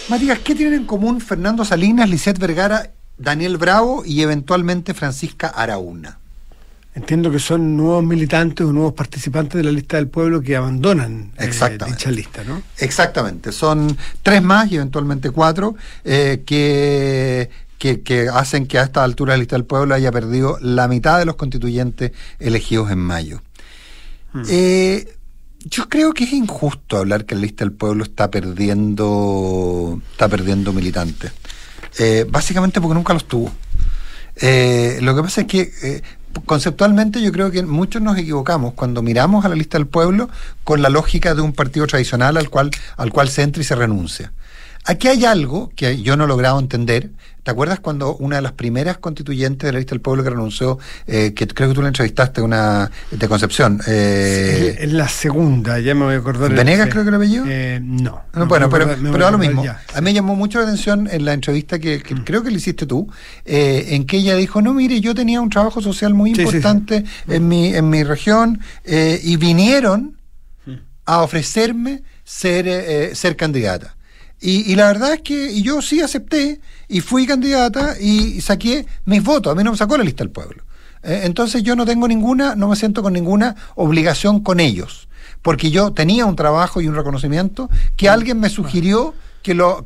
Matías, ¿qué tienen en común Fernando Salinas, Lisette Vergara, Daniel Bravo y eventualmente Francisca Araúna? Entiendo que son nuevos militantes o nuevos participantes de la lista del pueblo que abandonan dicha lista, ¿no? Exactamente, son 3 más y eventualmente 4 que hacen que a esta altura la lista del pueblo haya perdido la mitad de los constituyentes elegidos en mayo. Yo creo que es injusto hablar que la lista del pueblo está perdiendo militantes, básicamente porque nunca los tuvo. Lo que pasa es que conceptualmente yo creo que muchos nos equivocamos cuando miramos a la lista del pueblo con la lógica de un partido tradicional al cual se entra y se renuncia. Aquí hay algo que yo no he logrado entender. ¿Te acuerdas cuando una de las primeras constituyentes de la lista del pueblo que renunció, que creo que tú la entrevistaste, una de Concepción? Es la segunda, ya me voy a acordar. ¿Venegas creo que lo apellido? No. Bueno, pero da lo mismo. Ya, sí. A mí me llamó mucho la atención en la entrevista que creo que le hiciste tú, en que ella dijo, no, mire, yo tenía un trabajo social muy importante en mi región, y vinieron a ofrecerme ser candidata. Y la verdad es que yo sí acepté y fui candidata y saqué mis votos. A mí no me sacó la lista del pueblo. Entonces yo no me siento con ninguna obligación con ellos, porque yo tenía un trabajo y un reconocimiento que alguien me sugirió que lo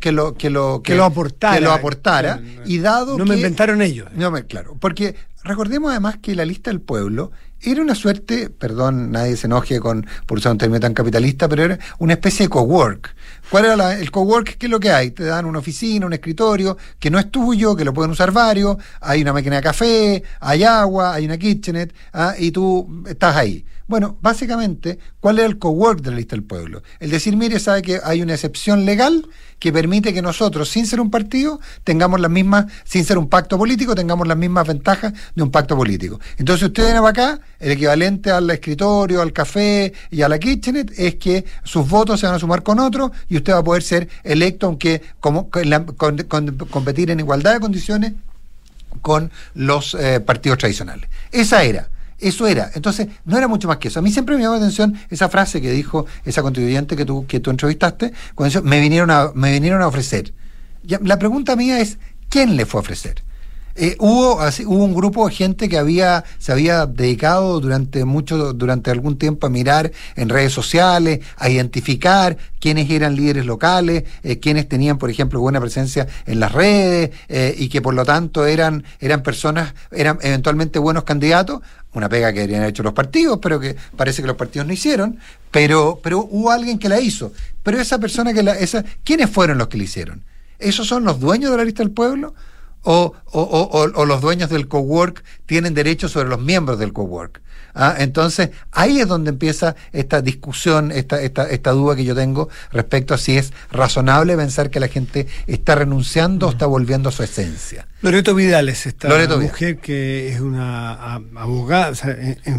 aportara, y dado no me inventaron ellos. Claro, porque recordemos además que la lista del pueblo era una suerte, perdón, nadie se enoje por usar un término tan capitalista, pero era una especie de cowork. ¿Cuál era el cowork? ¿Qué es lo que hay? Te dan una oficina, un escritorio, que no es tuyo, que lo pueden usar varios, hay una máquina de café, hay agua, hay una kitchenette, y tú estás ahí. Bueno, básicamente, ¿cuál era el cowork de la lista del pueblo? El decir, mire, sabe que hay una excepción legal que permite que nosotros, sin ser un partido, tengamos las mismas, sin ser un pacto político, tengamos las mismas ventajas de un pacto político. Entonces, usted viene para acá, el equivalente al escritorio, al café y a la kitchenette es que sus votos se van a sumar con otros y usted va a poder ser electo, aunque competir en igualdad de condiciones con los partidos tradicionales. Eso era. Entonces, no era mucho más que eso. A mí siempre me llamó la atención esa frase que dijo esa constituyente que tú entrevistaste, cuando dijo, me vinieron a ofrecer. La pregunta mía es, ¿quién le fue a ofrecer? Hubo un grupo de gente que se había dedicado durante algún tiempo a mirar en redes sociales, a identificar quiénes eran líderes locales, quiénes tenían, por ejemplo, buena presencia en las redes, y que por lo tanto eran eventualmente buenos candidatos. Una pega que deberían haber hecho los partidos, pero que parece que los partidos no hicieron, pero hubo alguien que la hizo. Pero esa persona ¿quiénes fueron los que la hicieron? ¿Esos son los dueños de la lista del pueblo? ¿O los dueños del cowork tienen derecho sobre los miembros del cowork? Entonces, ahí es donde empieza esta discusión, esta duda que yo tengo respecto a si es razonable pensar que la gente está renunciando o está volviendo a su esencia. Loreto Vidal es esta mujer que es una abogada, o sea,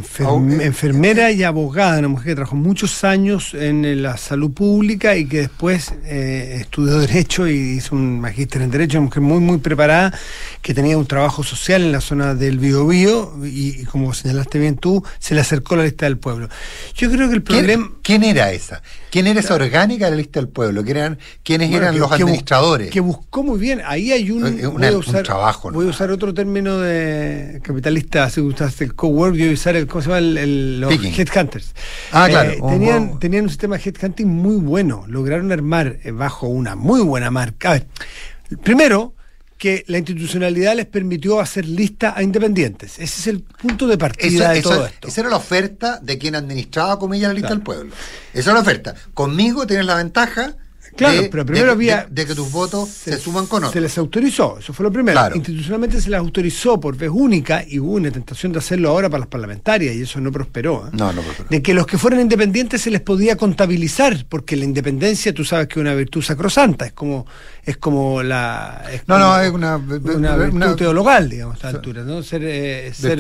enfermera y abogada, una mujer que trabajó muchos años en la salud pública y que después estudió Derecho y hizo un magíster en Derecho, una mujer muy, muy preparada, que tenía un trabajo social en la zona del Biobío y como señalaste bien tú, se le acercó la lista del pueblo. Yo creo que el problema... ¿Quién era esa? ¿Quién era esa orgánica de la lista del pueblo? ¿Quiénes eran los administradores? Que buscó muy bien. Ahí hay un trabajo. Voy a usar otro término de capitalista, si gustaste el cowork, voy a usar ¿cómo se llama? Los headhunters. Claro. Tenían un sistema de headhunting muy bueno. Lograron armar bajo una muy buena marca. A ver, primero, que la institucionalidad les permitió hacer lista a independientes. Ese es el punto de partida de todo esto. Esa era la oferta de quien administraba, comillas, la lista del pueblo. Esa era la oferta. Conmigo tienes la ventaja pero primero de que tus votos se suman con otros. Se les autorizó, eso fue lo primero. Claro. Institucionalmente se les autorizó por vez única y hubo una tentación de hacerlo ahora para las parlamentarias y eso no prosperó. No prosperó. De que los que fueran independientes se les podía contabilizar, porque la independencia, tú sabes que es una virtud sacrosanta, es como una virtud teologal, digamos, a esta altura, ¿no? Ser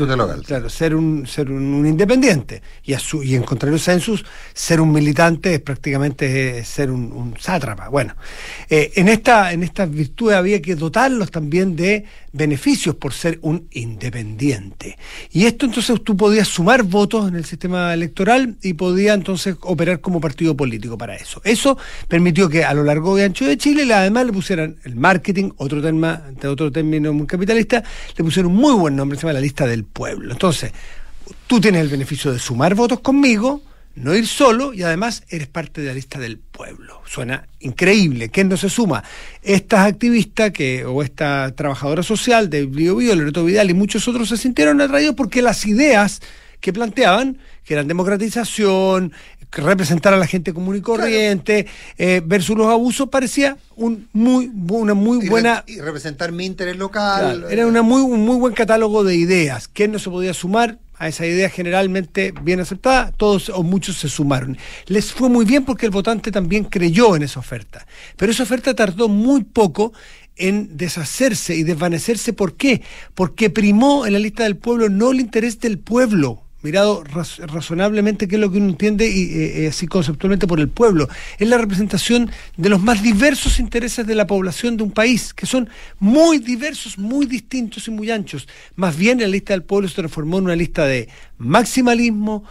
un independiente y en contrario census, ser un militante es prácticamente ser un sátrapa. atrapa. Bueno, en estas virtudes había que dotarlos también de beneficios por ser un independiente. Y esto entonces tú podías sumar votos en el sistema electoral y podía entonces operar como partido político para eso. Eso permitió que a lo largo y ancho de Chile además le pusieran el marketing, otro término muy capitalista, le pusieron un muy buen nombre, se llama la lista del pueblo. Entonces, tú tienes el beneficio de sumar votos conmigo, no ir solo, y además eres parte de la lista del pueblo. Suena increíble. ¿Quién no se suma? Estas activistas o esta trabajadora social de Bio Bio, Loreto Vidal y muchos otros se sintieron atraídos porque las ideas que planteaban, que eran democratización, representar a la gente común y corriente, versus los abusos, parecía una muy buena... Y representar mi interés local. Claro, era un muy buen catálogo de ideas. ¿Quién no se podía sumar a esa idea generalmente bien aceptada? Todos o muchos se sumaron. Les fue muy bien porque el votante también creyó en esa oferta. Pero esa oferta tardó muy poco en deshacerse y desvanecerse. ¿Por qué? Porque primó en la lista del pueblo no el interés del pueblo, mirado razonablemente, que es lo que uno entiende y así conceptualmente por el pueblo, es la representación de los más diversos intereses de la población de un país, que son muy diversos, muy distintos y muy anchos. Más bien la lista del pueblo se transformó en una lista de maximalismo,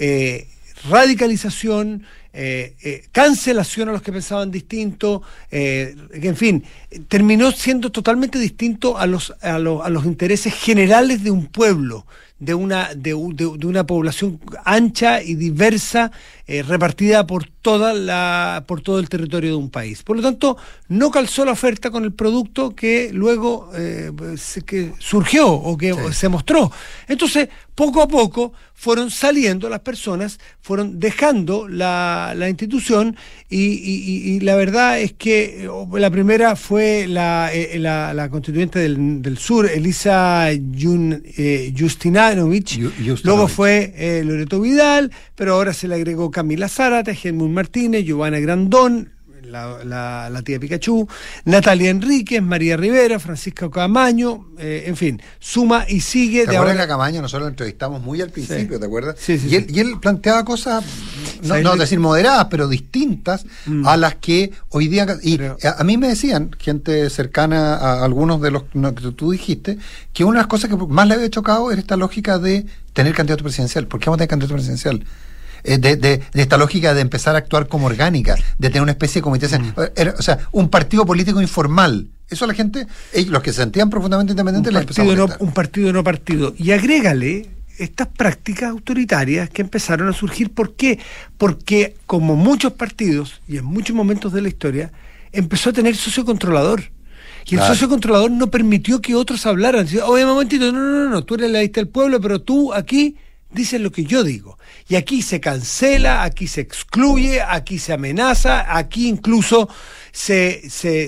radicalización, cancelación a los que pensaban distinto, en fin, terminó siendo totalmente distinto a los intereses generales de un pueblo, de una población ancha y diversa, repartida por todo el territorio de un país. Por lo tanto, no calzó la oferta con el producto que luego que surgió o que se mostró. Entonces, poco a poco fueron saliendo las personas, fueron dejando la institución y la verdad es que la primera fue la constituyente del sur, Elisa Justinanovich, luego fue Loreto Vidal, pero ahora se le agregó Camila Zárate, Helmut Martínez, Giovanna Grandón, la tía Pikachu, Natalia Enríquez, María Rivera, Francisca Camaño, en fin, suma y sigue. ¿Te acuerdas que a Camaño nosotros lo entrevistamos muy al principio, ¿te acuerdas? Sí. Y él planteaba cosas, no decir moderadas, pero distintas a las que hoy día... A mí me decían, gente cercana a algunos de los que tú dijiste, que una de las cosas que más le había chocado era esta lógica de tener candidato presidencial. ¿Por qué vamos a tener candidato presidencial? De esta lógica de empezar a actuar como orgánica, de tener una especie de comité, o sea, un partido político informal. Eso a la gente, los que se sentían profundamente independientes, les empezó a molestar. Un partido no partido. Y agrégale estas prácticas autoritarias que empezaron a surgir. ¿Por qué? Porque como muchos partidos, y en muchos momentos de la historia, empezó a tener socio controlador. Y el socio controlador no permitió que otros hablaran. Oye, momentito, no, tú eres la lista del pueblo, pero tú aquí dices lo que yo digo. Y aquí se cancela, aquí se excluye, aquí se amenaza, aquí incluso se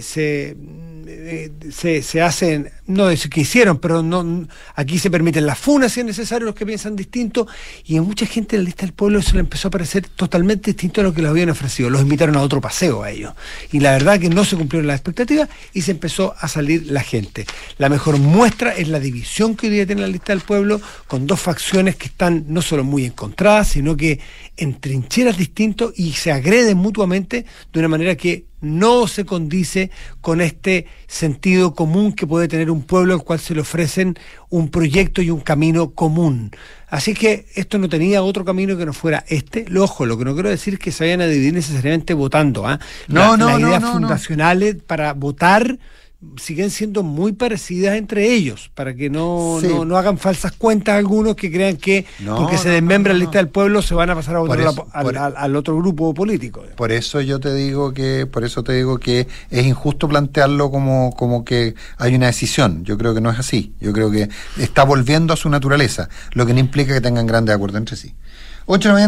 hacen, no es que hicieron, pero no, aquí se permiten las funas si es necesario, los que piensan distinto, y a mucha gente en la lista del pueblo eso le empezó a parecer totalmente distinto a lo que les habían ofrecido. Los invitaron a otro paseo a ellos, y la verdad que no se cumplieron las expectativas y se empezó a salir la gente. La mejor muestra es la división que hoy día tiene la lista del pueblo, con dos facciones que están no solo muy encontradas, sino que en trincheras distintos y se agreden mutuamente de una manera que no se condice con este sentido común que puede tener un pueblo al cual se le ofrecen un proyecto y un camino común. Así que esto no tenía otro camino que no fuera este. Ojo, lo que no quiero decir es que se vayan a dividir necesariamente votando. Las ideas fundacionales para votar siguen siendo muy parecidas entre ellos, para que no hagan falsas cuentas algunos que crean que porque se desmembra la lista del pueblo se van a pasar a votar al otro grupo político. Por eso te digo que es injusto plantearlo como que hay una decisión. Yo creo que no es así. Yo creo que está volviendo a su naturaleza, lo que no implica que tengan grandes acuerdos entre sí. 8 de la mañana.